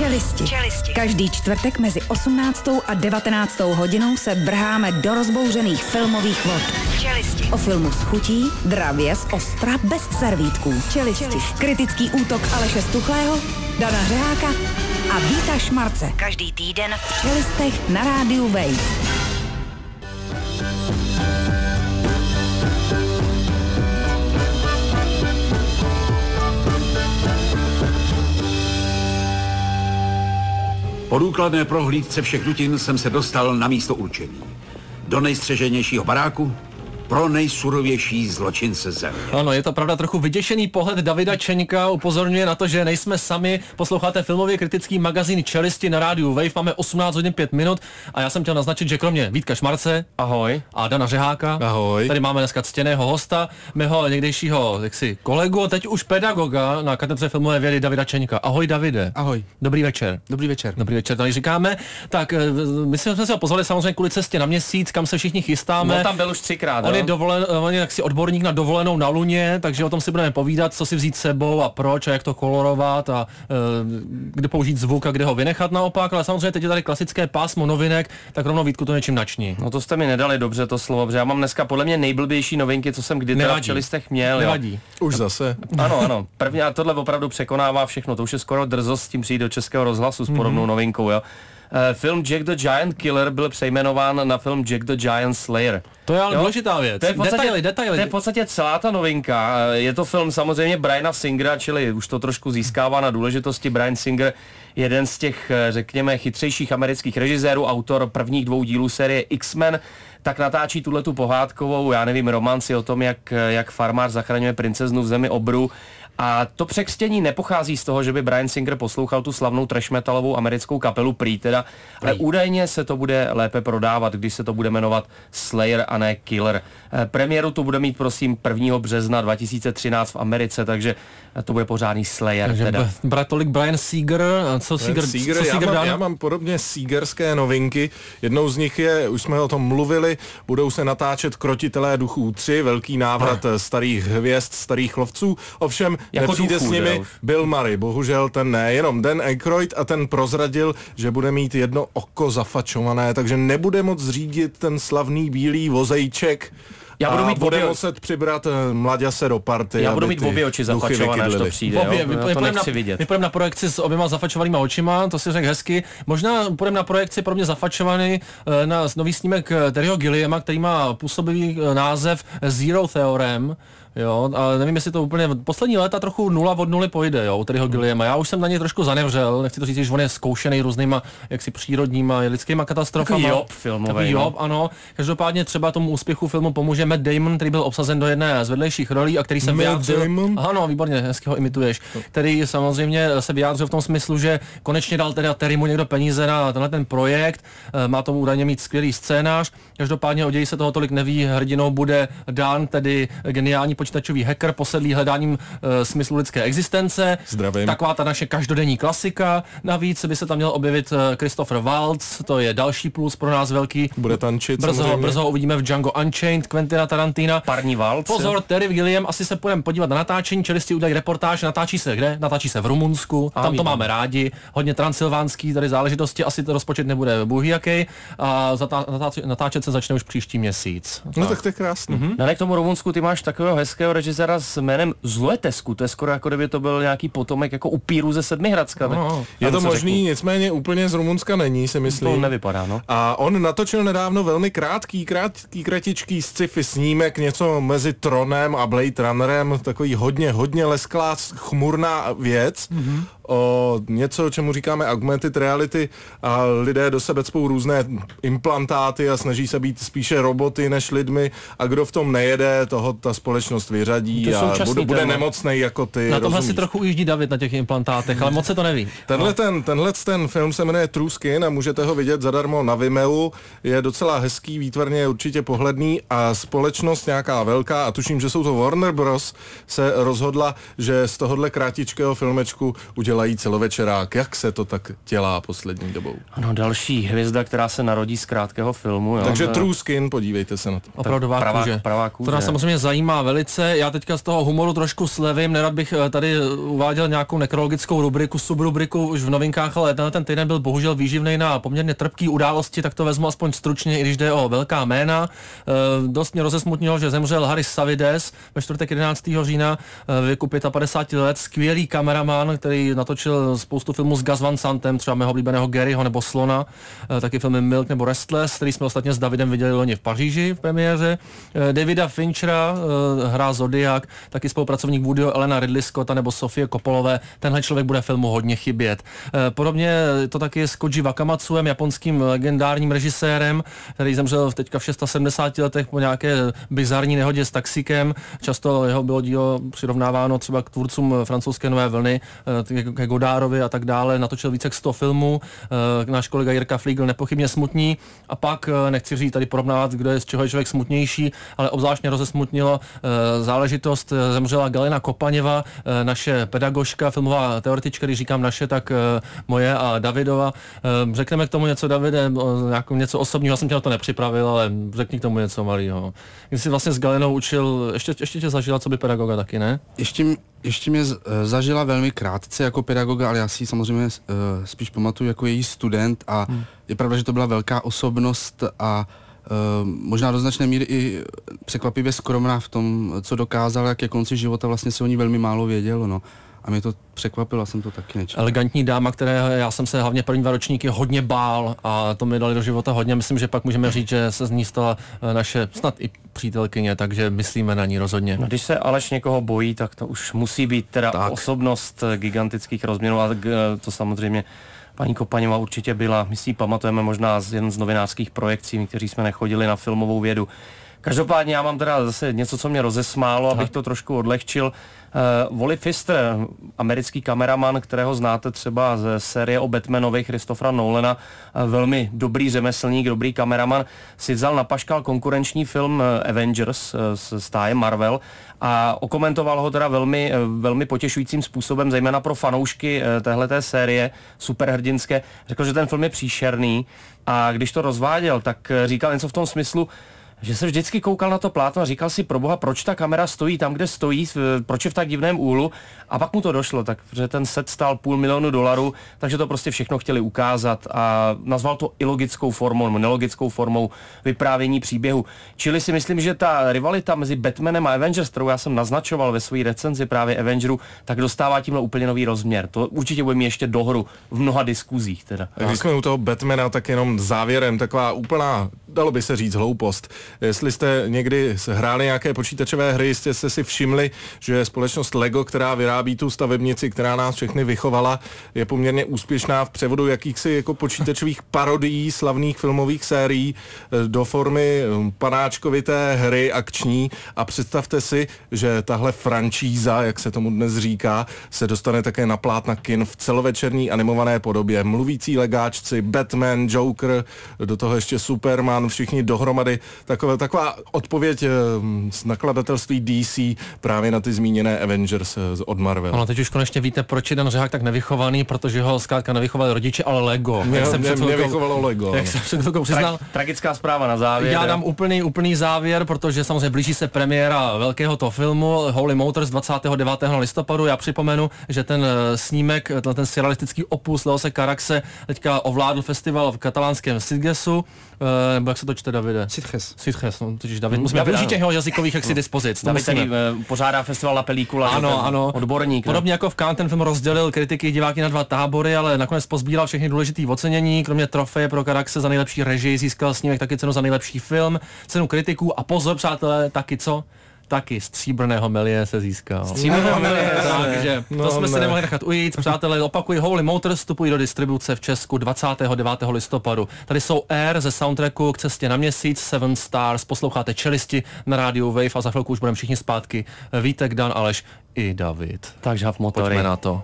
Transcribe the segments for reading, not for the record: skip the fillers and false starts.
Čelisti. Každý čtvrtek mezi 18. a 19. hodinou se vrháme do rozbouřených filmových vod. O filmu s chutí, dravě, z ostra, bez servítků. Čelisti. Kritický útok Aleše Stuchlého, Dana Řeháka a Víta Šmarce. Každý týden v Čelistech na rádiu Wave. Po důkladné prohlídce všech dutin jsem se dostal na místo určení. Do nejstřeženějšího baráku pro nejsurovější zločince země. Ano, je to pravda, trochu vyděšený pohled Davida Čeňka upozorňuje na to, že nejsme sami. Posloucháte filmově kritický magazín Čelisti na rádiu Wave, máme 18 hodin 5 minut a já jsem chtěl naznačit, že kromě Vítka Šmarce, ahoj, a Dana Řeháka, ahoj, tady máme dneska ctěného hosta, mého někdejšího kolegu, teď už pedagoga na katedře filmové vědy Davida Čeňka. Ahoj Davide. Ahoj. Dobrý večer. Dobrý večer. Dobrý večer, tady říkáme. Tak my jsme si ho pozvali samozřejmě kvůli cestě na Měsíc, kam se všichni chystáme. No tam byl už 3krát. On je jaksi odborník na dovolenou na Luně, takže o tom si budeme povídat, co si vzít s sebou a proč a jak to kolorovat a kde použít zvuk a kde ho vynechat naopak, ale samozřejmě teď je tady klasické pásmo novinek, tak rovnou Vítku to něčím načni. No to jste mi nedali dobře to slovo, protože já mám dneska podle mě nejblbější novinky, co jsem kdy teda v Čelistech měl. Nevadí. Jo. Už zase. Ano. První a tohle opravdu překonává všechno, to už je skoro drzost s tím přijít do Českého rozhlasu s podobnou novinkou, jo. Film Jack the Giant Killer byl přejmenován na film Jack the Giant Slayer. To je ale důležitá věc. Detaily. To je v podstatě celá ta novinka. Je to film samozřejmě Briana Singera, čili už to trošku získává na důležitosti. Brian Singer, jeden z těch, řekněme, chytřejších amerických režisérů, autor prvních 2 dílů série X-Men, tak natáčí tuhletu pohádkovou, já nevím, romanci o tom, jak farmář zachraňuje princeznu v zemi obru. A to překřtění nepochází z toho, že by Brian Singer poslouchal tu slavnou trash metalovou americkou kapelu Prý teda, ale údajně se to bude lépe prodávat, když se to bude jmenovat Slayer a ne Killer. Premiéru tu bude mít, prosím, 1. března 2013 v Americe, takže to bude pořádný Slayer. Takže teda. Tolik Brian Seeger, co Seeger já mám podobně Seegerské novinky. Jednou z nich je, už jsme o tom mluvili, budou se natáčet Krotitelé duchů 3, velký návrat starých hvězd, starých lovců. Ovšem jako nepřijde s nimi Bill Murray, bohužel ten ne, jenom Dan Aykroyd a ten prozradil, že bude mít jedno oko zafačované, takže nebude moc řídit ten slavný bílý vozejček. Já budu mít bude muset přibrat mladěse do party. Já budu mít obě oči zafačované, až to přijde. To nechci vidět. My půjdeme na projekci s oběma zafačovanýma očima, to si řekl hezky. Možná půjdeme na projekci pro mě zafačovaný na nový snímek Terryho Gilliama, který má působivý název Zero Theorem. Jo, ale nevím, jestli to úplně poslední léta trochu 0 od 0 pojde, jo, Terryho Gilliama. Já už jsem na něj trošku zanevřel, nechci to říct, že on je zkoušený různýma jaksi přírodníma lidskýma katastrofama. Takový job filmový. Ano. Každopádně třeba tomu úspěchu filmu pomůže Matt Damon, který byl obsazen do jedné z vedlejších rolí a který se vyjádřil. Ano, výborně, hezky ho imituješ. Který samozřejmě se vyjádřil v tom smyslu, že konečně dal teda Terrymu někdo peníze na tenhle ten projekt. Má tomu údajně mít skvělý scénář. Každopádně o ději se toho tolik neví. Hrdinou bude Dan, tedy geniální počítačový hacker posedlý hledáním smyslu lidské existence. Zdravím. Taková ta naše každodenní klasika. Navíc by se tam měl objevit Christopher Waltz, to je další plus pro nás velký. Bude tančit brzo uvidíme v Django Unchained Quentina Tarantina. Parní Waltz. Pozor, Terry Gilliam, asi se půjdeme podívat na natáčení, Čelisti udělají reportáž, natáčí se kde? Natáčí se v Rumunsku, tam to máme rádi, hodně transylvánský tady záležitosti, asi to rozpočet nebude bůh jaký a natáčet se začne už příští měsíc. No tak to je krásný. K tomu Rumunsku ty máš takového hezkého režiséra s jménem Zloetesku, to je skoro jako kdyby to byl nějaký potomek jako upíru ze Sedmihradska. Je to možný, nicméně úplně z Rumunska není, si myslím. To nevypadá, no. A on natočil nedávno velmi kratičký sci-fi snímek, něco mezi Tronem a Blade Runnerem, takový hodně lesklá, chmurná věc. O něco, čemu říkáme augmented reality a lidé do sebe cpou různé implantáty a snaží se být spíše roboty než lidmi a kdo v tom nejede, toho ta společnost vyřadí a bude nemocnej jako ty. Na tomhle si trochu ujíždí David na těch implantátech, ale moc se to neví. Tenhle film se jmenuje True Skin a můžete ho vidět zadarmo na Vimeo, je docela hezký, výtvarně určitě pohledný a společnost nějaká velká a tuším, že jsou to Warner Bros. Se rozhodla, že z tohohle krátičkého filmečku udělají celovečerák. Jak se to tak dělá poslední dobou? Ano, další hvězda, která se narodí z krátkého filmu. Jo. Takže True Skin, podívejte se na to. Opravdová kůže. Pravá kůže. To nás samozřejmě zajímá velice. Americe. Já teďka z toho humoru trošku slevím, nerad bych tady uváděl nějakou nekrologickou rubriku, subrubriku už v novinkách, ale ten týden byl bohužel výživnej na poměrně trpký události, tak to vezmu aspoň stručně, i když jde o velká jména. Dost mě rozesmutnilo, že zemřel Haris Savides ve čtvrtek 11. října ve věku 55 let, skvělý kameraman, který natočil spoustu filmů s Gus Van Santem, třeba mého oblíbeného Garyho nebo Slona, taky filmy Milk nebo Restless, který jsme ostatně s Davidem viděli loni v Paříži v premiéře. Davida Finchera hrá Zodiak, taky spolupracovník Woodyho Allena, Ridley Scotta nebo Sofie Coppolové. Tenhle člověk bude filmu hodně chybět. Podobně to taky s Koji Wakamatsuem, japonským legendárním režisérem, který zemřel teďka v 76 letech po nějaké bizarní nehodě s taxikem. Často jeho bylo dílo přirovnáváno třeba k tvůrcům francouzské nové vlny, ke Godardovi a tak dále. Natočil více jak 100 filmů. Náš kolega Jirka Fliegl nepochybně smutný. A pak nechci říct tady porovnávat, kdo je z čeho je člověk smutnější, ale obzvláštně rozesmutnilo záležitost. Zemřela Galina Kopaněva, naše pedagožka, filmová teoretička, když říkám naše, tak moje a Davidova. Řekneme k tomu něco, Davide, něco osobního, já jsem tě na to nepřipravil, ale řekni k tomu něco malého. Když jsi vlastně s Galinou učil, ještě tě zažila co by pedagoga taky, ne? Ještě mě zažila velmi krátce jako pedagoga, ale já si samozřejmě spíš pamatuju jako její student a je pravda, že to byla velká osobnost a možná do značné míry i překvapivě skromná v tom, co dokázala, jak ke konci života vlastně se o ní velmi málo vědělo, no. A mě to překvapilo, jsem to taky nečekal. Elegantní dáma, které já jsem se hlavně první 2 ročníky hodně bál a to mi dali do života hodně. Myslím, že pak můžeme říct, že se z ní stala naše snad i přítelkyně, takže myslíme na ní rozhodně. No, když se Aleš někoho bojí, tak to už musí být teda tak. Osobnost gigantických rozměrů a to samozřejmě paní Kopaněva určitě byla. My si ji pamatujeme možná jen z novinářských projekcí, kteří jsme nechodili na filmovou vědu. Každopádně já mám teda zase něco, co mě rozesmálo, abych to trošku odlehčil. Wally Pfister, americký kameraman, kterého znáte třeba ze série o Batmanovi Christophera Nolana, velmi dobrý řemeslník, dobrý kameraman, si vzal na paškal konkurenční film Avengers z stáje Marvel a okomentoval ho teda velmi potěšujícím způsobem, zejména pro fanoušky téhleté série superhrdinské. Řekl, že ten film je příšerný a když to rozváděl, tak říkal něco v tom smyslu, že se vždycky koukal na to plátno a říkal si, proboha, proč ta kamera stojí tam, kde stojí, proč je v tak divném úhlu, a pak mu to došlo, takže ten set stál $500 000, takže to prostě všechno chtěli ukázat a nazval to ilogickou formou, nebo nelogickou formou vyprávění příběhu. Čili si myslím, že ta rivalita mezi Batmanem a Avengers, kterou já jsem naznačoval ve své recenzi právě Avengeru, tak dostává tímhle úplně nový rozměr. To určitě bude mít ještě dohru v mnoha diskuzích teda. Když jsme u toho Batmana, tak jenom závěrem taková úplná, dalo by se říct, hloupost. Jestli jste někdy hráli nějaké počítačové hry, jste si všimli, že společnost Lego, která vyrábí tu stavebnici, která nás všechny vychovala, je poměrně úspěšná v převodu jakýchsi jako počítačových parodií slavných filmových sérií do formy panáčkovité hry akční a představte si, že tahle franšíza, jak se tomu dnes říká, se dostane také na plátna kin v celovečerní animované podobě. Mluvící legáčci, Batman, Joker, do toho ještě Superman, všichni dohromady. Taková odpověď z nakladatelství DC právě na ty zmíněné Avengers od Marvel. No, teď už konečně víte, proč je Dan Řehák tak nevychovaný, protože ho zkrátka nevychovali rodiče, ale Lego. Mě vychovalo Lego. Jak jsem před chvilkou přiznal. Tragická zpráva na závěr. Já dám úplný závěr, protože samozřejmě blíží se premiéra velkého toho filmu Holy Motors 29. listopadu. Já připomenu, že ten snímek, ten surrealistický opus Leose Caraxe teďka ovládl festival v katalánském Sitgesu. Nebo jak se to čte, Davide? Sitges, no, totiž David. Musíme využít těch jazykových jaksi dispozic. David tady pořádá festival La Película, ano. Odborník. Podobně jako v Cannes ten film rozdělil kritiky diváky na 2 tábory, ale nakonec pozbíral všechny důležité ocenění. Kromě trofeje pro Caraxe za nejlepší režii získal snímek taky cenu za nejlepší film, cenu kritiků a pozor, přátelé, taky co? Taky stříbrného Melie se získal. Stříbrného Melie, takže to jsme si nemohli nechat ujít. Přátelé, opakuji, Holy Motors vstupují do distribuce v Česku 29. listopadu. Tady jsou Air ze soundtracku K cestě na měsíc, 7 Stars, posloucháte Čelisti na rádiu Wave a za chvilku už budeme všichni zpátky. Vítek, Dan, Aleš i David. Takže v motory. Pojďme na to.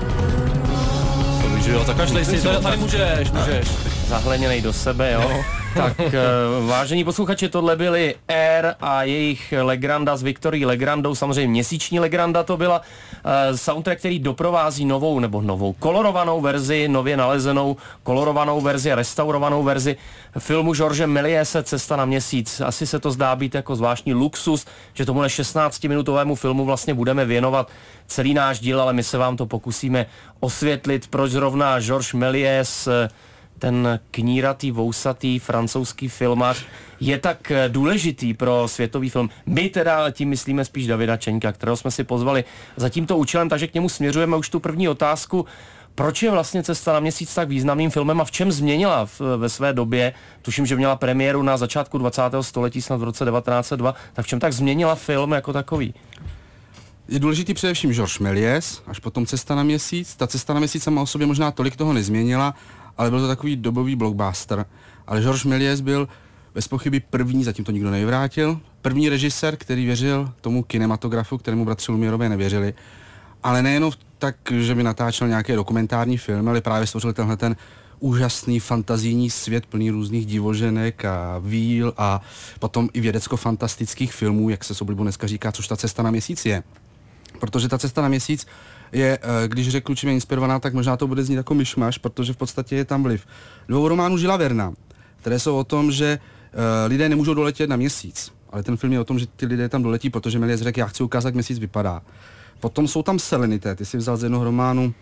Zakašlej si, tady můžeš. Zahleněnej do sebe, jo. Tak, vážení posluchači, tohle byli Air a jejich Legranda s Victorií Legrandou, samozřejmě měsíční Legranda to byla. Soundtrack, který doprovází novou kolorovanou verzi, nově nalezenou kolorovanou verzi a restaurovanou verzi filmu George Mélièse Cesta na měsíc. Asi se to zdá být jako zvláštní luxus, že tomuhle 16-minutovému filmu vlastně budeme věnovat celý náš díl, ale my se vám to pokusíme osvětlit, proč zrovna George Méliès, ten kníratý, vousatý francouzský filmař, je tak důležitý pro světový film. My teda tím myslíme spíš Davida Čeňka, kterého jsme si pozvali za tímto účelem, takže k němu směřujeme už tu první otázku. Proč je vlastně Cesta na měsíc tak významným filmem a v čem změnila ve své době? Tuším, že měla premiéru na začátku 20. století, snad v roce 1902. Tak v čem tak změnila film jako takový? Je důležitý především George Méliès, až potom Cesta na měsíc. Ta Cesta na měsíc sama o sobě možná tolik toho nezměnila, ale byl to takový dobový blockbuster. Ale George Méliès byl bez pochyby první, zatím to nikdo nevyvrátil, první režisér, který věřil tomu kinematografu, kterému bratři Lumierové nevěřili. Ale nejenom tak, že by natáčel nějaké dokumentární filmy, ale právě stvořil tenhle ten úžasný fantazijní svět plný různých divoženek a víl a potom i vědecko-fantastických filmů, jak se s oblibou dneska říká, což ta Cesta na měsíc je. Protože ta Cesta na měsíc je, když řeknu, čím je inspirovaná, tak možná to bude znít jako myšmaš, protože v podstatě je tam vliv 2 románů Žila Verna, které jsou o tom, že lidé nemůžou doletět na měsíc, ale ten film je o tom, že ty lidé tam doletí, protože Méliès řekl, já chci ukázat, jak měsíc vypadá. Potom jsou tam Selenité, ty si vzal z jednoho románu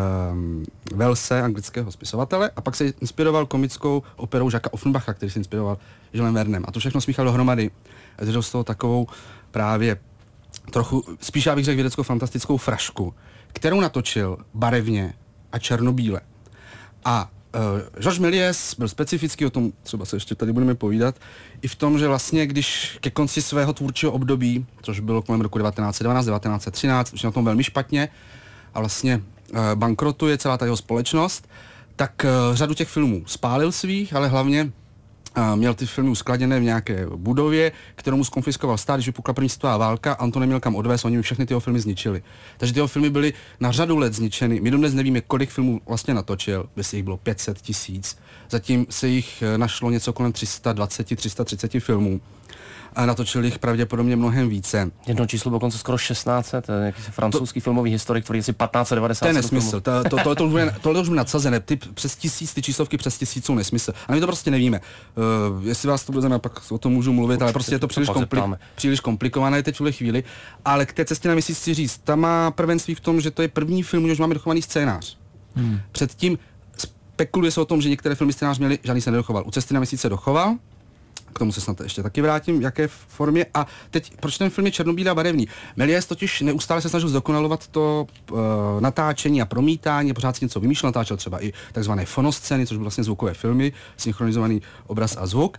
Wellse, anglického spisovatele, a pak se inspiroval komickou operou Jacquesa Offenbacha, který se inspiroval Žilem Vernem. A to všechno smíchal dohromady. A zdělal z toho takovou právě trochu, spíš já bych řekl vědecko-fantastickou frašku, kterou natočil barevně a černobíle. A George Méliès byl specifický, o tom třeba se ještě tady budeme povídat, i v tom, že vlastně když ke konci svého tvůrčího období, což bylo kolem roku 1912, 1913, už na tom velmi špatně a vlastně bankrotuje celá ta jeho společnost, tak řadu těch filmů spálil svých, ale hlavně měl ty filmy uskladněné v nějaké budově, kterou mu zkonfiskoval stát, když vypukla první světová válka, a on to neměl kam odvést, oni všechny ty filmy zničili. Takže ty filmy byly na řadu let zničeny. My dodnes nevíme, kolik filmů vlastně natočil, by jich bylo 500 000. Zatím se jich našlo něco kolem 320-330 filmů. A natočil jich pravděpodobně mnohem více. Jedno číslo dokonce skoro 1600, jakýsi francouzský filmový historik, který asi 1590. To je nesmysl, tohle už bude nadsazené, přes 1000, ty číslovky přes 1000 jsou nesmysl. A my to prostě nevíme. Jestli vás to bude zajímat, pak o tom můžu mluvit, určitě, ale prostě je to příliš komplikované teď v tuhle chvíli. Ale k té Cestě na měsíc chci říct, ta má prvenství v tom, že to je první film, už máme dochovaný scénář. Předtím spekuluje se o tom, že některé filmy scénář měly, žádný se nedochoval. U Cesty na měsíc se dochoval. K tomu se snad ještě taky vrátím, v jaké formě. A teď, proč ten film je černobílý a barevný? Méliès totiž neustále se snažil zdokonalovat to natáčení a promítání, pořád si něco vymýšlel, natáčel třeba i takzvané fonoscény, což byly vlastně zvukové filmy, synchronizovaný obraz a zvuk.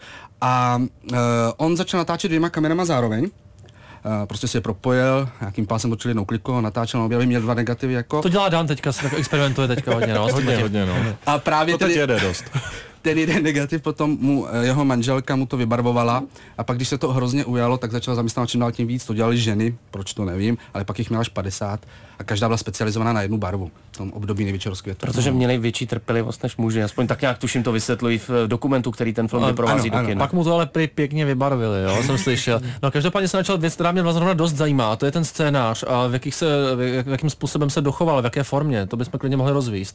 A on začal natáčet 2 kamerama zároveň. Prostě si je propojil, nějakým pásem točil jednou klikou, natáčel na objevy, měl 2 negativy jako. To dělá Dan teďka, se tak experimentuje teďka hodně, no. hodně, no. A právě to teď jede dost. Ten jeden negativ potom jeho manželka mu to vybarvovala a pak, když se to hrozně ujalo, tak začala zaměstnávat čím dál tím víc. To dělali ženy, proč to nevím, ale pak jich měla až 50 a každá byla specializovaná na jednu barvu v tom období největšího rozkvětu. Protože měli větší trpělivost než muži, aspoň tak nějak tuším to vysvětlují v dokumentu, který ten film vyprovází do kina. Pak mu to ale pěkně vybarvili, jo, jsem slyšel. No každopádně se načal věc, která mě zrovna dost zajímá, a to je ten scénář a jakým způsobem se dochoval, v jaké formě, to bychom klidně mohli rozvíst.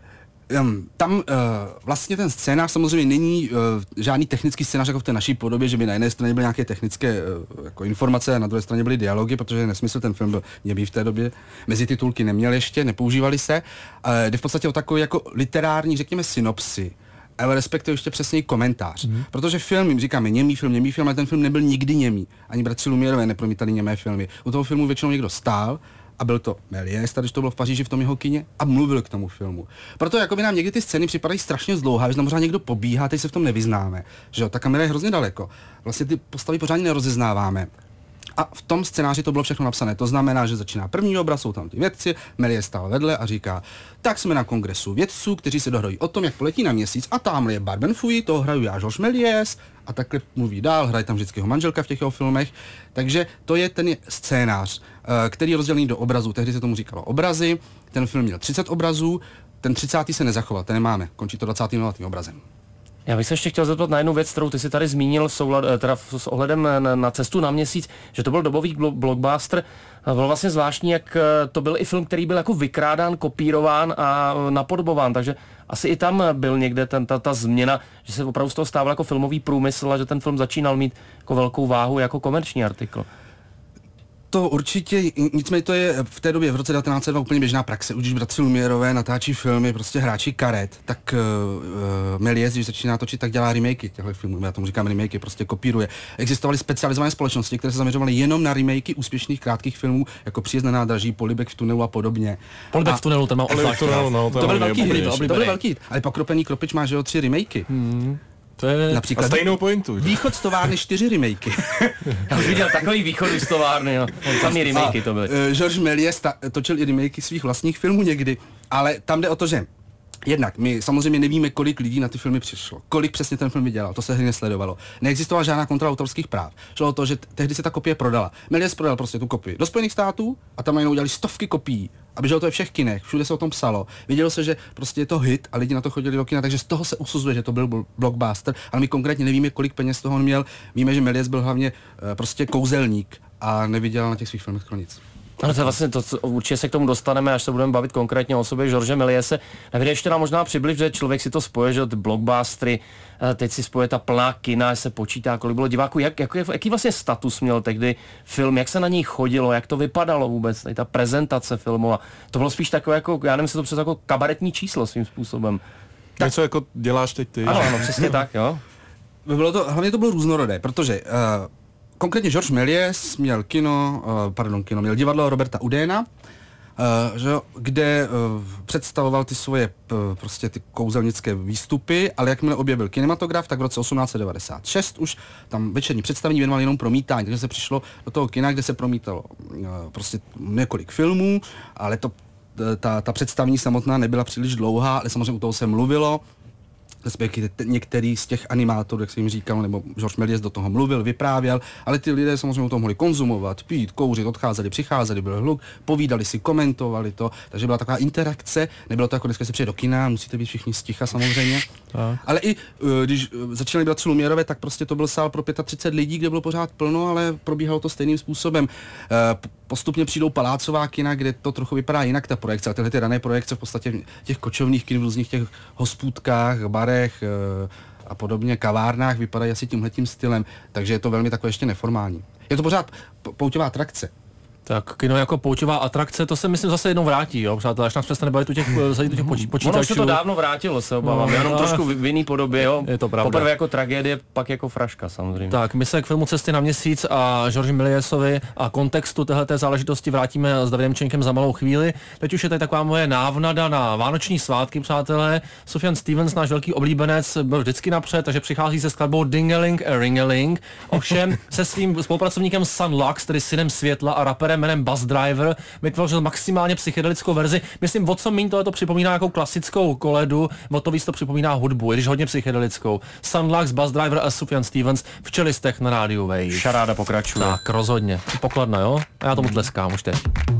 Tam vlastně ten scénář samozřejmě není žádný technický scénář jako v té naší podobě, že by na jedné straně byly nějaké technické jako informace a na druhé straně byly dialogy, protože nesmysl, ten film byl němý v té době. Mezititulky neměl ještě, nepoužívali se. Jde v podstatě o takový jako literární, řekněme, synopsy, ale respektive ještě přesněji komentář. Protože film, říkáme němý film, ale ten film nebyl nikdy němý. Ani bratři Lumierové nepromítali němé filmy. U toho filmu většinou někdo stál, a byl to Méliès, tady to bylo v Paříži v tom jeho kině, a mluvil k tomu filmu. Proto jakoby nám někdy ty scény připadají strašně zdlouhá, že tam pořád někdo pobíhá, teď se v tom nevyznáme. Že jo, ta kamera je hrozně daleko. Vlastně ty postavy pořádně nerozeznáváme. A v tom scénáři to bylo všechno napsané. To znamená, že začíná první obraz, jsou tam ty vědci, Méliès stál vedle a říká: tak jsme na kongresu vědců, kteří se dohrají o tom, jak poletí na měsíc, a tamhle je Barbenfuy, toho hraju já, George Méliès, a takhle mluví dál, hraje tam vždycky jeho manželka v těch jeho filmech. Takže to je ten scénář, který je rozdělený do obrazů. Tehdy se tomu říkalo obrazy. Ten film měl 30 obrazů, ten 30. se nezachoval, ten nemáme, končí to 29. obrazem. Já bych se ještě chtěl zeptat na jednu věc, kterou ty si tady zmínil s ohledem na Cestu na měsíc, že to byl dobový blockbuster. Bylo vlastně zvláštní, jak to byl i film, který byl jako vykrádán, kopírován a napodobován, takže asi i tam byl někde ta změna, že se opravdu z toho stával jako filmový průmysl a že ten film začínal mít jako velkou váhu jako komerční artikl. To určitě, nicméně to je v té době, v roce 1902 úplně běžná praxe. Už když bratři Lumierové natáčí filmy, prostě hráči karet, tak Méliès, když začíná točit, tak dělá remakey těchto filmů. Já tomu říkám remakey, prostě kopíruje. Existovaly specializované společnosti, které se zaměřovaly jenom na remakey úspěšných krátkých filmů, jako Příjezd na nádraží, Polibek v tunelu a podobně. Polibek v tunelu, ten má Polibek v tunelu, no, to byl velký hit, to byl velký hit. Ale Pokropený kropič má, že jo, 3 remakey. To je například a stejnou pointu. Východ z továrny 4 remakey. Já už viděl takový východ z továrny, jo. Tam i remakey to byly. Georges Méliès točil i remakey svých vlastních filmů někdy, ale tam jde o to, že jednak my samozřejmě nevíme, kolik lidí na ty filmy přišlo, kolik přesně ten film vydělal, to se hry nesledovalo. Neexistovala žádná kontrola autorských práv. Šlo o to, že tehdy se ta kopie prodala. Méliès prodal prostě tu kopii do Spojených států a tam najednou udělali stovky kopií. A běželo to ve všech kinech, všude se o tom psalo. Vidělo se, že prostě je to hit a lidi na to chodili do kina, takže z toho se usuzuje, že to byl blockbuster, ale my konkrétně nevíme, kolik peněz toho on měl. Víme, že Méliès byl hlavně prostě kouzelník a nevydělal na těch svých filmech nic. Ano, to je vlastně to, určitě se k tomu dostaneme, až se budeme bavit konkrétně o sobě George Mélièse. Nevím, ještě nám možná přibliž, že člověk si to spoje, že ty blockbustery, teď si spoje ta plná kina, se počítá, kolik bylo diváků, jaký vlastně status měl tehdy film, jak se na něj chodilo, jak to vypadalo vůbec, ta prezentace filmu a to bylo spíš takové jako, já nevím, jestli to přes jako kabaretní číslo svým způsobem. Něco jako děláš teď ty. Ano, přesně tak, jo. Hlavně to bylo různorodé, protože konkrétně Georges Méliès měl divadlo Roberta Udéna, kde představoval ty svoje prostě ty kouzelnické výstupy, ale jakmile objevil kinematograf, tak v roce 1896 už tam večerní představení věnoval jenom promítání, takže se přišlo do toho kina, kde se promítalo prostě několik filmů, ale ta představení samotná nebyla příliš dlouhá, ale samozřejmě u toho se mluvilo, respektive některý z těch animátorů, jak se jim říkal, nebo Georges Méliès do toho mluvil, vyprávěl, ale ty lidé samozřejmě o tom mohli konzumovat, pít, kouřit, odcházeli, přicházeli, byl hluk, povídali si, komentovali to, takže byla taková interakce, nebylo to jako dneska se přijde do kina, musíte být všichni sticha samozřejmě. Ale i když začínali bratři Lumierové, tak prostě to byl sál pro 35 lidí, kde bylo pořád plno, ale probíhalo to stejným způsobem. Postupně přijdou palácová kina, kde to trochu vypadá jinak ta projekce, a tyhle ty rané projekce v podstatě těch kočovných kin v různých těch hospůdkách, barech a podobně, kavárnách vypadají asi tímhletím stylem, takže je to velmi takové ještě neformální. Je to pořád pouťová atrakce. Tak kino jako poučová atrakce, to se myslím zase jednou vrátí, jo, přátelé, až nás přestane bavit u těch počítačů. Ono se to dávno vrátilo, se obávám, jenom trošku v jiný podobě, jo. Je to pravda. Poprvé jako tragédie, pak jako fraška samozřejmě. Tak, my se k filmu Cesty na měsíc a Georges Mélièsovi a kontextu téhleté záležitosti vrátíme s Davidem Čenkem za malou chvíli. Teď už je tady taková moje návnada na vánoční svátky, přátelé. Sufjan Stevens, náš velký oblíbenec, byl vždycky napřed, takže přichází se skladbou Ding-a-ling a Ring-a-ling. Ovšem se svým spolupracovníkem Sun Lux, tedy synem světla a raperem jménem Buzz Driver, vytvořil maximálně psychedelickou verzi. Myslím, o co míň tohle to připomíná jako klasickou koledu, o to víc to připomíná hudbu, i když hodně psychedelickou. Sun Lux, Buzz Driver a Sufjan Stevens v Čelistech na rádiu Wave. Šaráda pokračuje. Tak, rozhodně. Pokladna, jo? A já tomu tleskám už teď.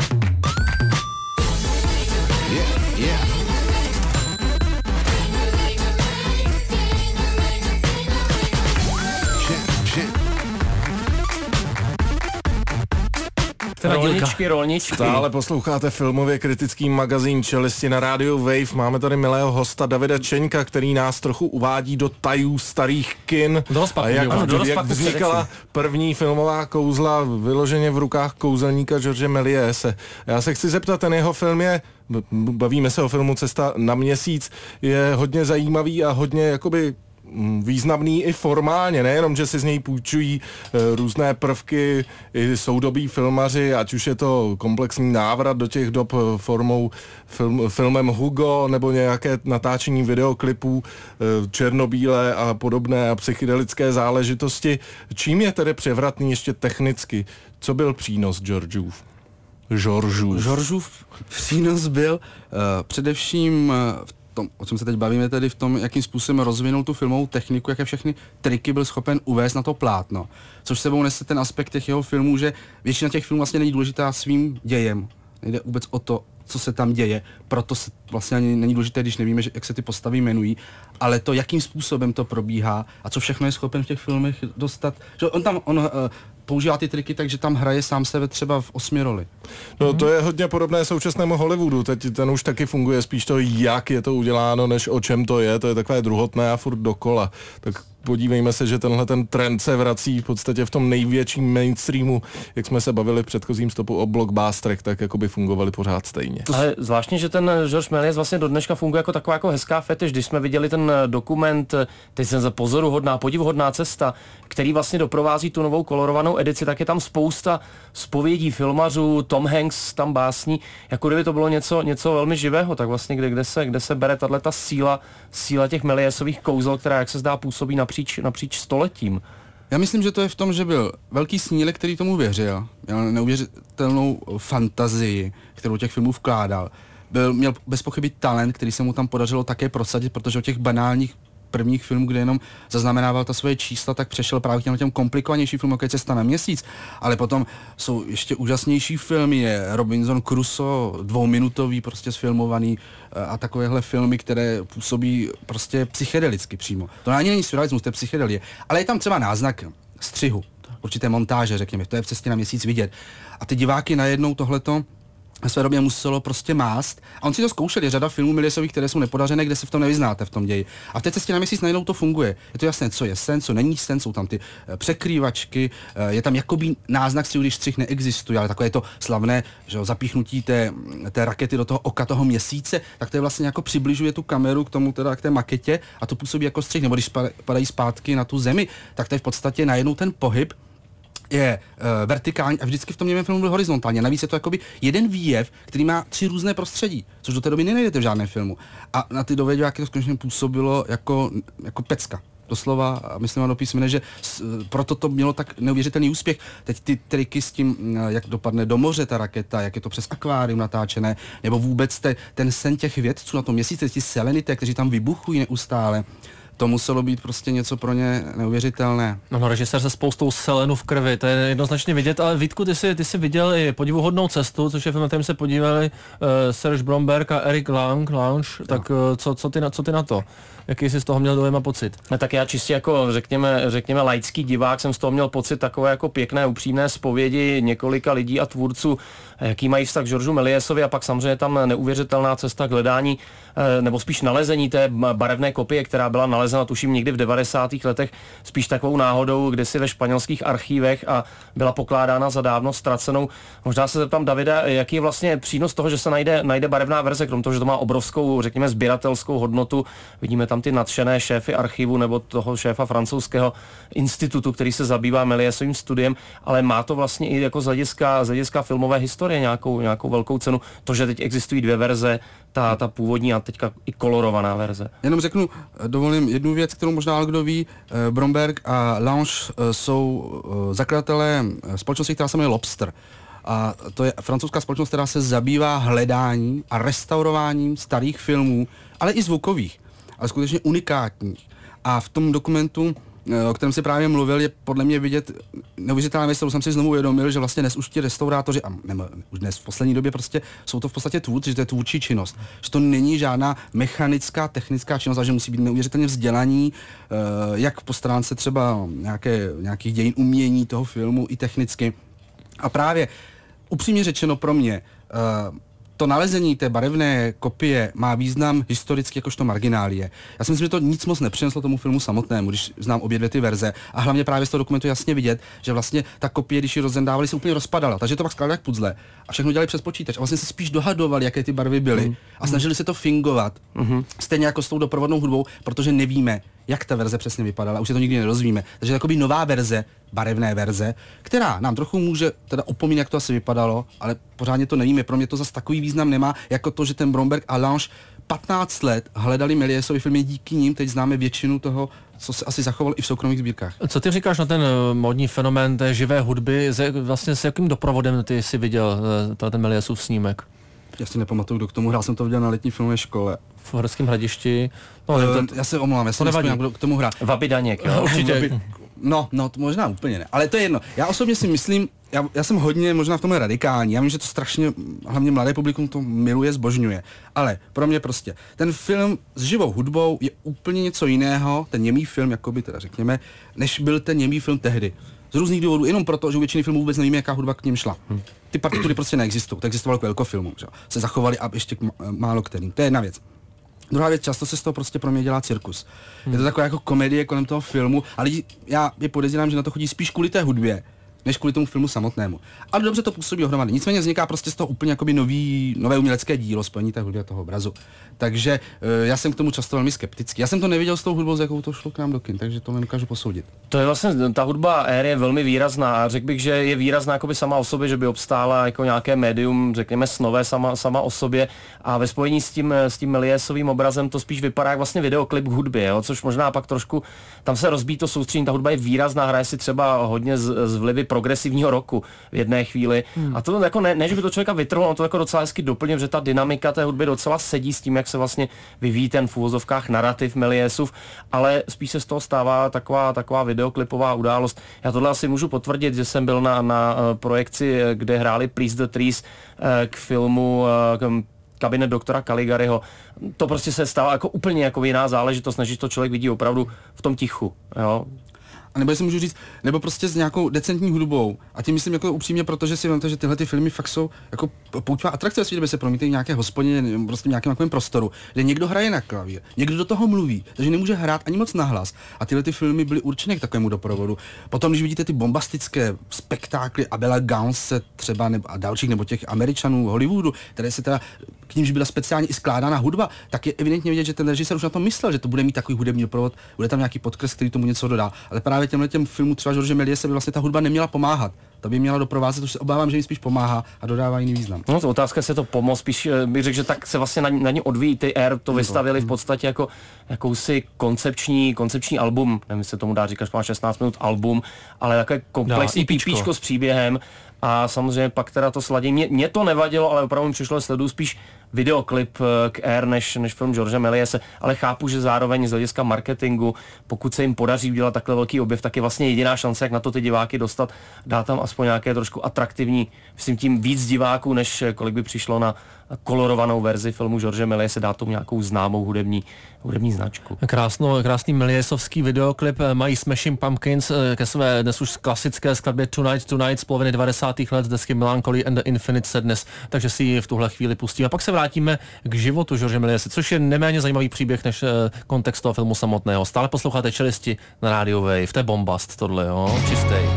Rolničky. Stále posloucháte filmově kritický magazín Čelisti na rádiu Wave. Máme tady milého hosta Davida Čeňka, který nás trochu uvádí do tajů starých kin. A jak vznikala první filmová kouzla vyloženě v rukách kouzelníka George Mélièse. Já se chci zeptat, ten jeho film je, bavíme se o filmu Cesta na měsíc, je hodně zajímavý a hodně jakoby významný i formálně, nejenom, že si z něj půjčují různé prvky i soudobí filmaři, ať už je to komplexní návrat do těch dob formou filmem Hugo nebo nějaké natáčení videoklipů černobílé a podobné a psychedelické záležitosti. Čím je tedy převratný ještě technicky? Co byl přínos Georgeův? Georgeův přínos byl především o čem se teď bavíme, tedy v tom, jakým způsobem rozvinul tu filmovou techniku, jaké všechny triky byl schopen uvést na to plátno. Což sebou nese ten aspekt těch jeho filmů, že většina těch filmů vlastně není důležitá svým dějem. Nejde vůbec o to, co se tam děje, proto se vlastně ani není důležité, když nevíme, jak se ty postavy jmenují, ale to, jakým způsobem to probíhá a co všechno je schopen v těch filmech dostat. Že on používá ty triky, takže tam hraje sám sebe třeba v 8 roli. No to je hodně podobné současnému Hollywoodu, teď ten už taky funguje spíš to, jak je to uděláno, než o čem to je takové druhotné a furt dokola. Tak podívejme se, že tenhle ten trend se vrací v podstatě v tom největším mainstreamu, jak jsme se bavili v předchozím stopu o blockbusterech, tak jako by fungovaly pořád stejně. Ale zvláštně, že ten Georges Méliès vlastně do dneška funguje jako taková jako hezká fetiš, když jsme viděli ten dokument, teď jsem za pozoruhodná, podivuhodná cesta, který vlastně doprovází tu novou kolorovanou edici, tak je tam spousta zpovědí filmařů, Tom Hanks tam básní, jako kdyby to bylo něco velmi živého, tak vlastně kde se bere tato síla těch Mélièsových kouzel, která, jak se zdá, působí napříč stoletím. Já myslím, že to je v tom, že byl velký snílek, který tomu věřil, měl neuvěřitelnou fantazii, kterou těch filmů vkládal. Měl bez pochyby talent, který se mu tam podařilo také prosadit, protože o těch banálních prvních filmů, kde jenom zaznamenával ta svoje čísla, tak přešel právě k těm komplikovanější filmům, jako je Cesta na měsíc, ale potom jsou ještě úžasnější filmy, je Robinson Crusoe, 2minutový, prostě sfilmovaný a takovéhle filmy, které působí prostě psychedelicky přímo. To ani není surrealismus, to je psychedelie, ale je tam třeba náznak střihu, určité montáže, řekněme, to je v Cestě na měsíc vidět. A ty diváky najednou tohleto na své době muselo prostě mást. A on si to zkoušel, je řada filmů Mélièsových, které jsou nepodařené, kde se v tom nevyznáte v tom ději. A v té Cestě na měsíc najednou to funguje. Je to jasné, co je sen, co není sen, jsou tam ty překrývačky, je tam jakoby náznak střihu, když střih neexistuje, ale takové to slavné, že zapíchnutí té rakety do toho oka toho měsíce, tak to je vlastně jako přibližuje tu kameru k tomu teda k té maketě a to působí jako střih, nebo když padají zpátky na tu zemi, tak to je v podstatě najednou ten pohyb je vertikální a vždycky v tom němém filmu byl horizontálně. Navíc je to jakoby jeden výjev, který má 3 různé prostředí, což do té doby nenajdete v žádném filmu. A na ty dověďáky to skutečně působilo jako pecka. Doslova, a myslím do písmene, že proto to mělo tak neuvěřitelný úspěch. Teď ty triky s tím, jak dopadne do moře ta raketa, jak je to přes akvárium natáčené, nebo vůbec ten sen těch vědců na tom měsíci, ti selenité, kteří tam vybuchují neustále. To muselo být prostě něco pro ně neuvěřitelné. No, režisér se spoustou selenu v krvi, to je jednoznačně vidět, ale Vítku, ty jsi viděl i Podivuhodnou cestu, což je film, na kterém se podívali Serge Bromberg a Eric Lange, tak co ty na to? Jaký jsi z toho měl dojem a pocit? No, tak já čistě jako řekněme laický divák jsem z toho měl pocit takové jako pěkné, upřímné zpovědi několika lidí a tvůrců, jaký mají vztah k Georgesu Mélièsovi a pak samozřejmě tam neuvěřitelná cesta k hledání nebo spíš nalezení té barevné kopie, která byla nalezena tuším někdy v 90. letech, spíš takovou náhodou, kdesi ve španělských archívech a byla pokládána za dávno ztracenou. Možná se zeptám Davida, jaký je vlastně přínos toho, že se najde barevná verze, krom toho, že to má obrovskou, řekněme, sběratelskou hodnotu. Vidíme tam ty nadšené šéfy archivu nebo toho šéfa francouzského institutu, který se zabývá Mélièsovým studiem, ale má to vlastně i jako z hlediska filmové historie nějakou velkou cenu. To, že teď existují 2 verze, ta původní a teďka i kolorovaná verze. Jenom řeknu, dovolím jednu věc, kterou možná kdo ví. Bromberg a Lange jsou zakladatelé společnosti, která se jmenuje Lobster. A to je francouzská společnost, která se zabývá hledáním a restaurováním starých filmů, ale i zvukových, ale skutečně unikátních. A v tom dokumentu, o kterém si právě mluvil, je podle mě vidět neuvěřitelná věc, kterou jsem si znovu uvědomil, že vlastně dnes už ti restaurátoři, a už dnes v poslední době prostě jsou to v podstatě tvůrci, že to je tvůrčí činnost. Že to není žádná mechanická, technická činnost, ale že musí být neuvěřitelně vzdělaní, jak po stránce třeba nějakých dějin umění toho filmu i technicky. A právě upřímně řečeno pro mě, to nalezení té barevné kopie má význam historicky jakožto marginálie. Já si myslím, že to nic moc nepřineslo tomu filmu samotnému, když znám obě 2 ty verze. A hlavně právě z toho dokumentu jasně vidět, že vlastně ta kopie, když ji rozdávali, se úplně rozpadala. Takže to pak skládali jak puzzle. A všechno dělali přes počítač. A vlastně se spíš dohadovali, jaké ty barvy byly. A snažili se to fingovat. Stejně jako s tou doprovodnou hudbou, protože nevíme, jak ta verze přesně vypadala. Už se to nikdy nedozvíme. Takže takový nová verze, barevné verze, která nám trochu může teda opomínat, jak to asi vypadalo, ale pořádně to nevíme. Pro mě to zase takový význam nemá, jako to, že ten Bromberg a Lange 15 let hledali Mélièsovy filmy, díky nim teď známe většinu toho, co se asi zachovalo i v soukromých sbírkách. Co ty říkáš na ten módní fenomén té živé hudby? Vlastně s jakým doprovodem ty jsi viděl ten Mélièsův snímek? Já si nepamatuju, kdo k tomu hrál, jsem to viděl na letní filmové škole. V Horském Hradišti. Já se omlouvám, já si nevzpomínám, kdo k tomu hrál. Vaby Daněk, jo? Určitě. No, to možná úplně ne, ale to je jedno. Já osobně si myslím, já jsem hodně možná v tomhle radikální, já vím, že to strašně, hlavně mladé publikum to miluje, zbožňuje, ale pro mě prostě, ten film s živou hudbou je úplně něco jiného, ten němý film, jakoby teda řekněme, než byl ten němý film tehdy. Z různých důvodů, jenom proto, že u většiny filmů vůbec nevíme, jaká hudba k ním šla. Ty partitury prostě neexistují, to existovalo k velkofilmu, že? Se zachovali a ještě málo kterým, to je jedna věc. Druhá věc, často se z toho prostě pro mě dělá cirkus. Je to taková jako komedie kolem toho filmu, ale já je podezírám, že na to chodí spíš kvůli té hudbě, než kvůli tomu filmu samotnému. Ale dobře to působí dohromady. Nicméně vzniká prostě z toho úplně jakoby nové umělecké dílo, spojení té hudby a toho obrazu. Takže já jsem k tomu často velmi skeptický. Já jsem to neviděl s tou hudbou, s jakou to šlo k nám do kin, takže to nedokážu posoudit. To je vlastně, ta hudba Air je velmi výrazná a řekl bych, že je výrazná jakoby sama o sobě, že by obstála jako nějaké médium, řekněme snové sama o sobě a ve spojení s tím Mélièsovým obrazem to spíš vypadá jak vlastně videoklip k hudbě, jo? Což možná pak trošku, tam se rozbíjí to soustředění, ta hudba je výrazná, hraje si třeba hodně z vlivy progresivního roku v jedné chvíli a to jako ne, že by to člověka vytrhlo, on to jako docela hezky doplnil, že ta dynamika té hudby docela sedí s tím, jak se vlastně vyvíjí ten v úvozovkách narrativ Mélièsův, ale spíš se z toho stává taková videoklipová událost. Já tohle asi můžu potvrdit, že jsem byl na projekci, kde hráli Please the Trees k filmu Kabinet doktora Caligariho. To prostě se stává jako úplně jako jiná záležitost, než to člověk vidí opravdu v tom tichu. Jo? A nebo si můžu říct, nebo prostě s nějakou decentní hudbou. A tím myslím jako upřímně, protože si vemte, že tyhle ty filmy fakt jsou jako poučová atrakce, kdyby se promítají v nějaké hospodě, prostě v nějakém takovém prostoru, kde někdo hraje na klavír, někdo do toho mluví, takže nemůže hrát ani moc nahlas. A tyhle ty filmy byly určené k takovému doprovodu. Potom, když vidíte ty bombastické spektákly Abela Gance třeba a dalších, nebo těch Američanů Hollywoodu, které se teda k nímž byla speciálně i skládána hudba, tak je evidentně vidět, že ten režisér už na to myslel, že to bude mít takový hudební doprovod, bude tam nějaký podkres, který tomu něco dodá. Ale právě těm filmů třeba George Méliès by vlastně ta hudba neměla pomáhat. To by měla doprovázet, protože se obávám, že jim spíš pomáhá a dodává jiný význam. No, to otázka se to pomoct, spíš bych řekl, že tak se vlastně na ně odvíjí. Ty Air to vystavili v podstatě jako jakousi koncepční album, nevím, se tomu dá říkat, že má 16 minut album, ale takové komplexní pípíčko s příběhem. A samozřejmě pak teda to sladění. Mě to nevadilo, ale opravdu mi přišlo sledu spíš videoklip k Air než film George Mélièse, ale chápu, že zároveň z hlediska marketingu, pokud se jim podaří udělat takhle velký objev, tak je vlastně jediná šance, jak na to ty diváky dostat, dá tam aspoň nějaké trošku atraktivní, myslím tím víc diváků, než kolik by přišlo na kolorovanou verzi filmu George Mélièse, dá tomu nějakou známou hudební značku. Krásný Mélièsovský videoklip mají Smashing Pumpkins ke své dnes už klasické skladbě Tonight z poloviny 90. let z desky Melancholy and the Infinite Sadness, takže si ji v tuhle chvíli pustíme. A pak se vrátíme k životu George Mélièse, což je neméně zajímavý příběh než kontext toho filmu samotného. Stále posloucháte Čelisti na rádiu Wave, to je bombast tohle, jo, čistý.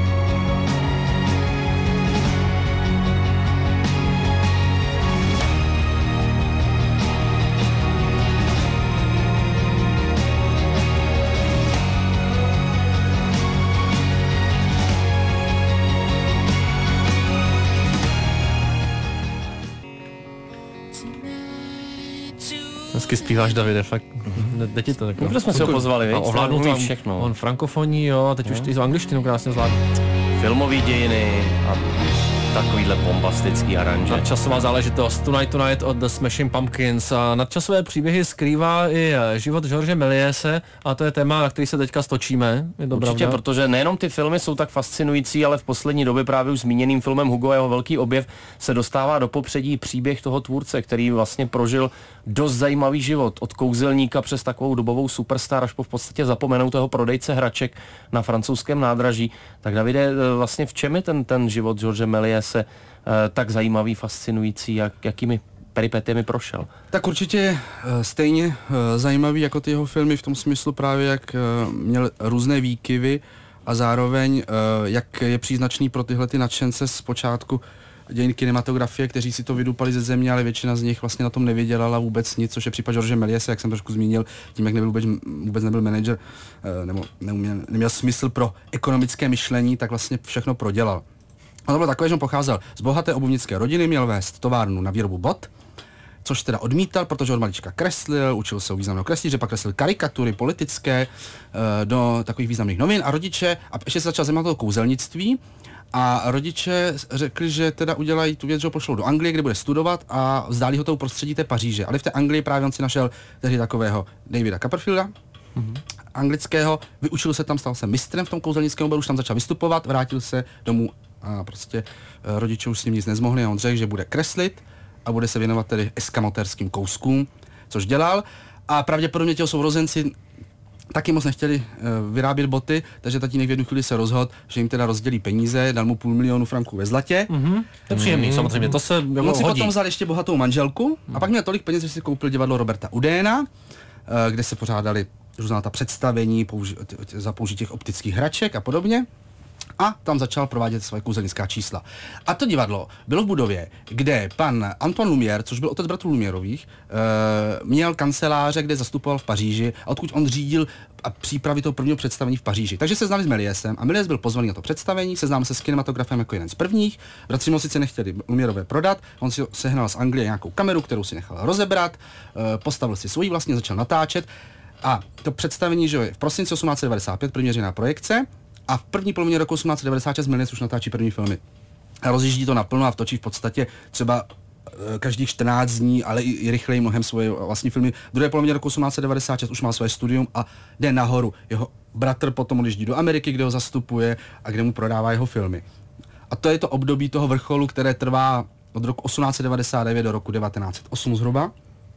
Hezky zpíváš, Davide, fakt jde ti to takové. Kdo jsme si ho pozvali, ovládnu to všechno. On frankofonní, jo, teď už ty angličtinu krásně zvládl. Filmový dějiny a takovýhle bombastický aranže. Nadčasová záležitost Tonight od The Smashing Pumpkins. A nadčasové příběhy skrývá i život George Mélièse a to je téma, na který se teďka stočíme. Je to určitě, pravda? Protože nejenom ty filmy jsou tak fascinující, ale v poslední době právě už zmíněným filmem Hugo, jeho velký objev, se dostává do popředí příběh toho tvůrce, který vlastně prožil dost zajímavý život. Od kouzelníka přes takovou dobovou superstar až po v podstatě zapomenutého prodejce hraček na francouzském nádraží. Tak Davide, vlastně v čem je ten život George Mélièse tak zajímavý, fascinující, jakými peripetiemi prošel? Tak určitě stejně zajímavý jako ty jeho filmy v tom smyslu právě, jak měl různé výkyvy a zároveň jak je příznačný pro tyhle ty nadšence z počátku dějin kinematografie, kteří si to vydupali ze země, ale většina z nich vlastně na tom nevydělala vůbec nic, což je případ George Mélièse, jak jsem trošku zmínil, tím, jak vůbec nebyl manager, nebo neměl smysl pro ekonomické myšlení, tak vlastně všechno prodělal. A to bylo takové, že on pocházel z bohaté obuvnické rodiny, měl vést továrnu na výrobu bot, což teda odmítal, protože od malička kreslil, učil se u významného kreslíře, pak kreslil karikatury politické do takových významných novin a rodiče, a ještě se začal zajímat toho kouzelnictví, a rodiče řekli, že teda udělají tu věc, že ho pošlou do Anglie, kde bude studovat a vzdálí ho tou prostředí té Paříže. Ale v té Anglii právě on si našel tehdy takového Davida Copperfielda anglického, vyučil se tam, stal se mistrem v tom kouzelnickém oboru, už tam začal vystupovat, vrátil se domů a prostě rodiče už s ním nic nezmohli a on řekl, že bude kreslit a bude se věnovat tedy eskamotérským kouskům, což dělal. A pravděpodobně těho sourozenci taky moc nechtěli vyrábět boty, takže tatínek v jednu chvíli se rozhodl, že jim teda rozdělí peníze, dal mu 500 000 franků ve zlatě. To je příjemný, samozřejmě, to se On si potom vzal ještě bohatou manželku a pak měl tolik peněz, že si koupil divadlo Roberta Udéna, kde se pořádali různá ta představení za použití těch optických hraček a podobně. A tam začal provádět svoje kouzelnická čísla. A to divadlo bylo v budově, kde pan Antoine Lumière, což byl otec bratrů Lumierových, měl kanceláře, kde zastupoval v Paříži a odkud on řídil a přípravy toho prvního představení v Paříži. Takže se znali s Mélièsem a Méliès byl pozvaný na to představení, seznámil se s kinematografem jako jeden z prvních. Bratři mu sice nechtěli Lumierové prodat, on si sehnal z Anglie nějakou kameru, kterou si nechal rozebrat, postavil si svoji vlastně, začal natáčet. A to představení, že je v prosinci 1895 první veřejná projekce, a v první polovině roku 1896 Méliès už natáčí první filmy. A rozjíždí to naplno a vtočí v podstatě třeba každých 14 dní, ale i rychleji mnohem svoje vlastní filmy. V druhé polovině roku 1896 už má své studium a jde nahoru. Jeho bratr potom odjíždí do Ameriky, kde ho zastupuje a kde mu prodává jeho filmy. A to je to období toho vrcholu, které trvá od roku 1899 do roku 1908 zhruba.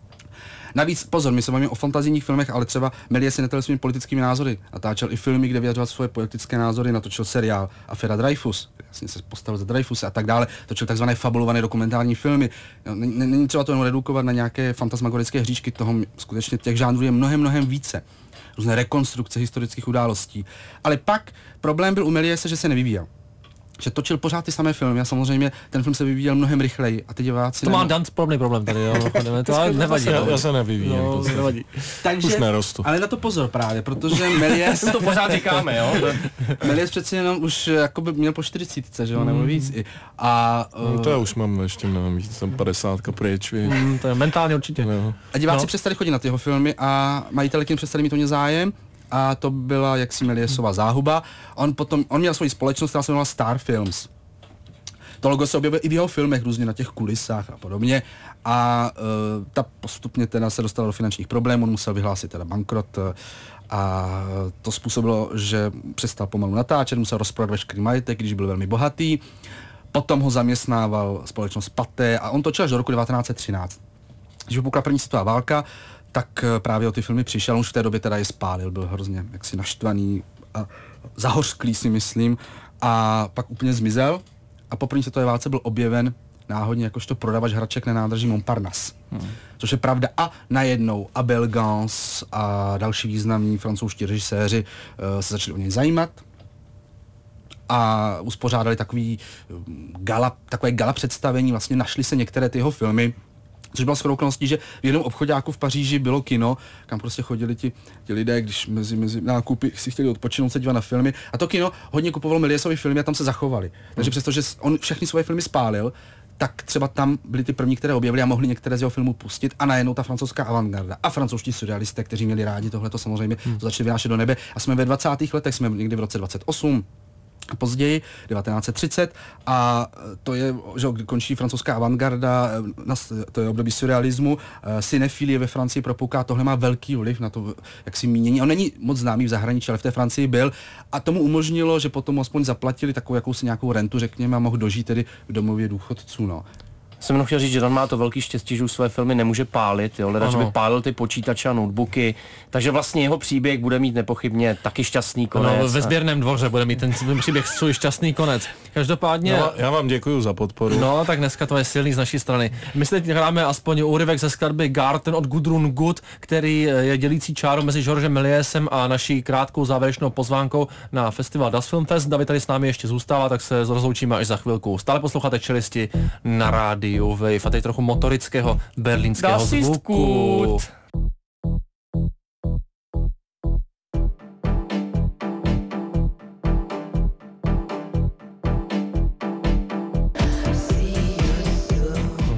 Navíc, pozor, my se bavíme o fantazijních filmech, ale třeba Méliès si netel svými politickými názory. Natáčel i filmy, kde vyjadřoval svoje politické názory, natočil seriál Aféra Dreyfus, jasně se postavil za Dreyfuse a tak dále, točil takzvané fabulované dokumentární filmy. Není třeba to jenom redukovat na nějaké fantasmagorické hříčky, toho skutečně těch žánrů je mnohem více. Různé rekonstrukce historických událostí. Ale pak problém byl u Mélièse, že se nevyvíjel. Že točil pořád ty samé filmy a samozřejmě ten film se vyvíjel mnohem rychleji a ty diváci... To má Dan podobný problém tady, jo. To nevadí. Já se nevyvíjím. No, to nevadí. Takže, už nerostu. Ale na to pozor právě, protože Méliès... to pořád říkáme, jo. Méliès přeci jenom už jakoby měl po 40, že jo, nebo víc. A, to já už mám ještě mnohem víc, jsem 50 pryč. To je mentálně určitě. No. A diváci přestali chodit na ty jeho filmy a majiteli kin přestali mít o ně zájem. A to byla jaksi Mélièsova záhuba. On měl svoji společnost, která se jmenovala Star Films. To logo se objevuje i v jeho filmech, různě na těch kulisách a podobně. A ta postupně teda se dostala do finančních problémů, on musel vyhlásit teda bankrot a to způsobilo, že přestal pomalu natáčet, musel rozprodat veškerý majetek, když byl velmi bohatý. Potom ho zaměstnával společnost Pathé a on točil až do roku 1913. Když vypukla první světová válka, tak právě o ty filmy přišel, on už v té době teda je spálil, byl hrozně jaksi naštvaný a zahořklý si myslím a pak úplně zmizel a po první světové válce byl objeven náhodně jakožto prodavač hraček na nádraží Montparnasse. Což je pravda a najednou Abel Gance a další významní francouzští režiséři se začali o něj zajímat a uspořádali takové gala představení, vlastně našli se některé ty jeho filmy, což byla shodou okolností, že v jednom obchodáku v Paříži bylo kino, kam prostě chodili ti lidé, když mezi nákupy si chtěli odpočinout, se dívat na filmy. A to kino hodně kupovalo Mélièsovy filmy a tam se zachovali. Takže přestože on všechny svoje filmy spálil, tak třeba tam byly ty první, které objevili a mohli některé z jeho filmů pustit a najednou ta francouzská avantgarda a francouzští surrealisté, kteří měli rádi tohleto samozřejmě, to začali vynášet do nebe. A jsme ve 20. letech, jsme někdy v roce 28. Později, 1930, a to je, že kdy končí francouzská avantgarda, to je období surrealismu, cinefilie ve Francii propouká, tohle má velký vliv na to, jak si mínění. On není moc známý v zahraničí, ale v té Francii byl a tomu umožnilo, že potom aspoň zaplatili takovou jakousi nějakou rentu, řekněme, a mohl dožít tedy v domově důchodců, no. Jsem jenom chtěl říct, že on má to velký štěstí, že už své filmy nemůže pálit, jo, leda, že by pálil ty počítače a notebooky, takže vlastně jeho příběh bude mít nepochybně taky šťastný konec. No, ve sběrném dvoře bude mít ten příběh svůj šťastný konec. Každopádně... No, já vám děkuju za podporu. No, tak dneska to je silný z naší strany. My si teď hráme aspoň úryvek ze skladby Garten od Gudrun Gut, který je dělící čáru mezi Georgem Mélièsem a naší krátkou závěrečnou pozvánkou na festival Das Film Fest. David tady s námi ještě zůstává, tak se rozloučíme až za chvilku. Stále posloucháte Čelisti na rádiu Wave a teď trochu motorického berlínského zvuku.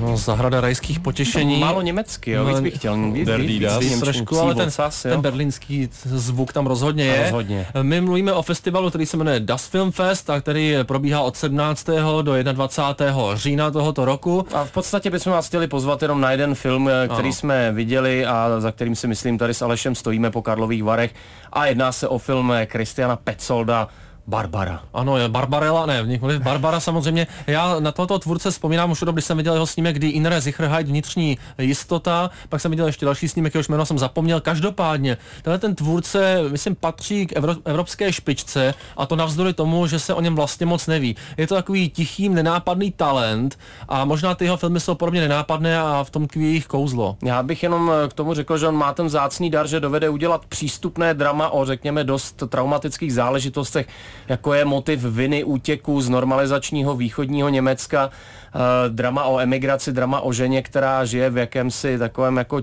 No, Zahrada rajských potěšení. Málo německy, jo, víc bych chtěl. Víc trošku, ale ten berlínský zvuk tam rozhodně je. Rozhodně. My mluvíme o festivalu, který se jmenuje Das Film Fest a který probíhá od 17. do 21. října tohoto roku. A v podstatě bychom vás chtěli pozvat jenom na jeden film, který jsme viděli a za kterým si myslím tady s Alešem stojíme po Karlových Varech, a jedná se o film Christiana Petzolda Barbara. Ano, je Barbarella, ne, Barbara samozřejmě. Já na tohoto tvůrce vzpomínám už když jsem viděl jeho snímek Die Innere Sicherheit, vnitřní jistota, pak jsem viděl ještě další snímek, jehož jméno jsem zapomněl. Každopádně, ten tvůrce, myslím, patří k evropské špičce, a to navzdory tomu, že se o něm vlastně moc neví. Je to takový tichý, nenápadný talent a možná ty jeho filmy jsou podobně nenápadné a v tom tkví jejich kouzlo. Já bych jenom k tomu řekl, že on má ten vzácný dar, že dovede udělat přístupné drama o, řekněme, dost traumatických záležitostech, jako je motiv viny útěku z normalizačního východního Německa, drama o emigraci, drama o ženě, která žije v jakémsi takovém jako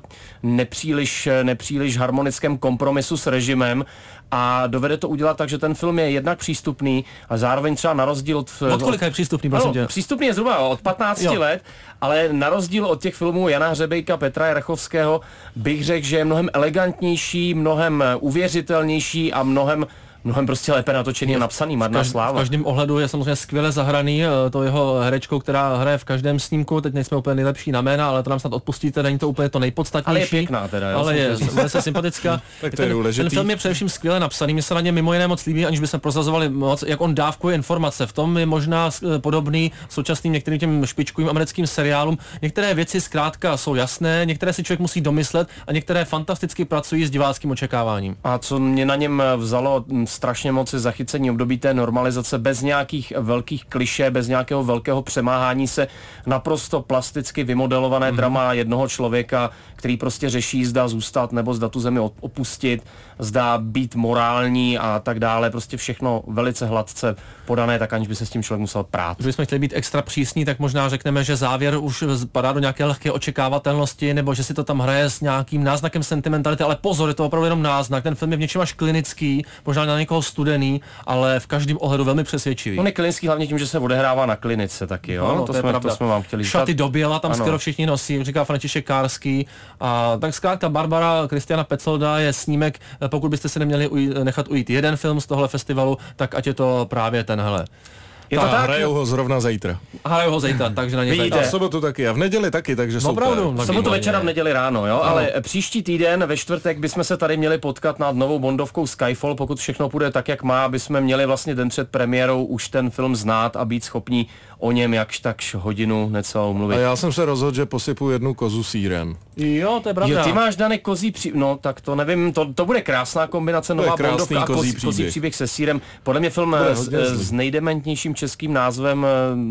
nepříliš harmonickém kompromisu s režimem, a dovede to udělat tak, že ten film je jednak přístupný a zároveň třeba na rozdíl od kolika je přístupný, prosím tě? Přístupný je zhruba od 15 let, ale na rozdíl od těch filmů Jana Hřebejka, Petra Jarachovského bych řekl, že je mnohem elegantnější, mnohem uvěřitelnější a mnohem prostě lépe natočený a napsaný. Marná sláva. V každém ohledu je samozřejmě skvěle zahraný, to jeho herečkou, která hraje v každém snímku. Teď nejsme úplně nejlepší na jména, ale to nám snad odpustíte, není to úplně to nejpodstatnější. Ale je pěkná teda. Ale je velice sympatická. Tak to je důležitý. Ten film je především skvěle napsaný, mě se na ně mimo jiné moc líbí, aniž by se prozazovali moc, jak on dávkuje informace. V tom je možná podobný současným některým těm špičkovým americkým seriálům. Některé věci zkrátka jsou jasné, některé si člověk musí domyslet a některé fantasticky pracují s diváckým očekáváním. A co mě na něm vzalo strašně moc zachycení období té normalizace bez nějakých velkých klišé, bez nějakého velkého přemáhání se, naprosto plasticky vymodelované drama jednoho člověka, který prostě řeší, zda zůstat nebo zda tu zemi opustit, zda být morální a tak dále, prostě všechno velice hladce podané, tak aniž by se s tím člověk musel prát. Když bychom chtěli být extra přísní, tak možná řekneme, že závěr už padá do nějaké lehké očekávatelnosti, nebo že si to tam hraje s nějakým náznakem sentimentality, ale pozor, je to opravdu jenom náznak. Ten film je v něčem až klinický, možná na někoho studený, ale v každém ohledu velmi přesvědčivý. On je klinický hlavně tím, že se odehrává na klinice taky, jo. No, to jsme vám chtěli říct. Šaty do běla tam skoro všichni nosí, jak říká František Kárský. A tak zkrátka Barbara Christiana Petzolda je snímek, pokud byste si neměli nechat ujít jeden film z tohle festivalu, tak ať je to právě tenhle. Je to tak? Hrajou ho zrovna zítra. Hrajou ho zítra, takže na ně vidíte. A v sobotu taky a v neděli taky, takže super. V sobotu večer a v neděli ráno, jo, ale příští týden ve čtvrtek bychom se tady měli potkat nad novou bondovkou Skyfall, pokud všechno půjde tak, jak má, bychom měli vlastně den před premiérou už ten film znát a být schopní o něm jakž takž hodinu necelou mluvit. A já jsem se rozhodl, že posypu jednu kozu sýrem. Jo, to je pravda. Jo, ty máš, Dane, kozí no tak to nevím, to bude krásná kombinace, nová bondovka a kozí příběh se sýrem. Podle mě film s nejdementnějším českým názvem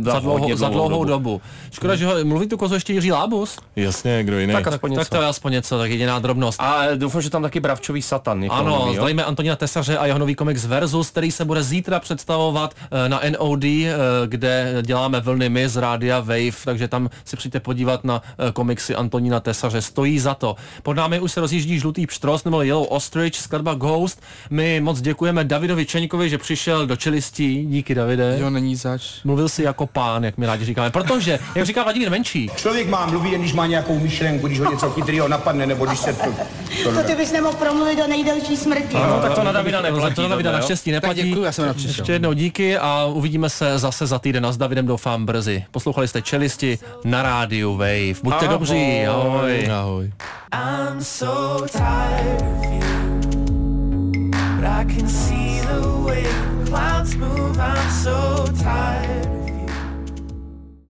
za dlouhou dobu. Škoda, že mluví tu kozu ještě Jiří Lábus? Jasně, kdo jiný. Tak to je aspoň něco, tak jediná drobnost. A doufám, že tam taky Bravčový satan. Ano, zdravíme Antonína Tesaře a jeho nový komiks Versus, který se bude zítra představovat na NOD, kde děláme vlny my z rádia Wave, takže tam si přijďte podívat na komiksy Antonína Tesaře. Stojí za to. Pod námi už se rozjíždí Žlutý pštros nebo Yellow Ostrich, skladba Ghost. My moc děkujeme Davidovi Čeňkovi, že přišel do Čelistí. Díky, Davide. Jo, není zač. Mluvil si jako pán, jak my rádi říkáme, protože, jak říká Vladimír Menčík. Člověk má mluvit, když má nějakou myšlenku, když ho něco chytrýho napadne, nebo když se to ty bys nemohl promluvit do nejdelší smrti. Ano, tak to na Davida neplatí. To na Davida naštěstí neplatí. Tak děkuji, já jsem na přišel. Ještě jednou díky a uvidíme se zase za týden a s Davidem doufám brzy. Poslouchali jste Čelisti na rádiu Wave. Buďte dobří, ahoj. Ahoj. I'm so tired of you, but I can see the way clouds move.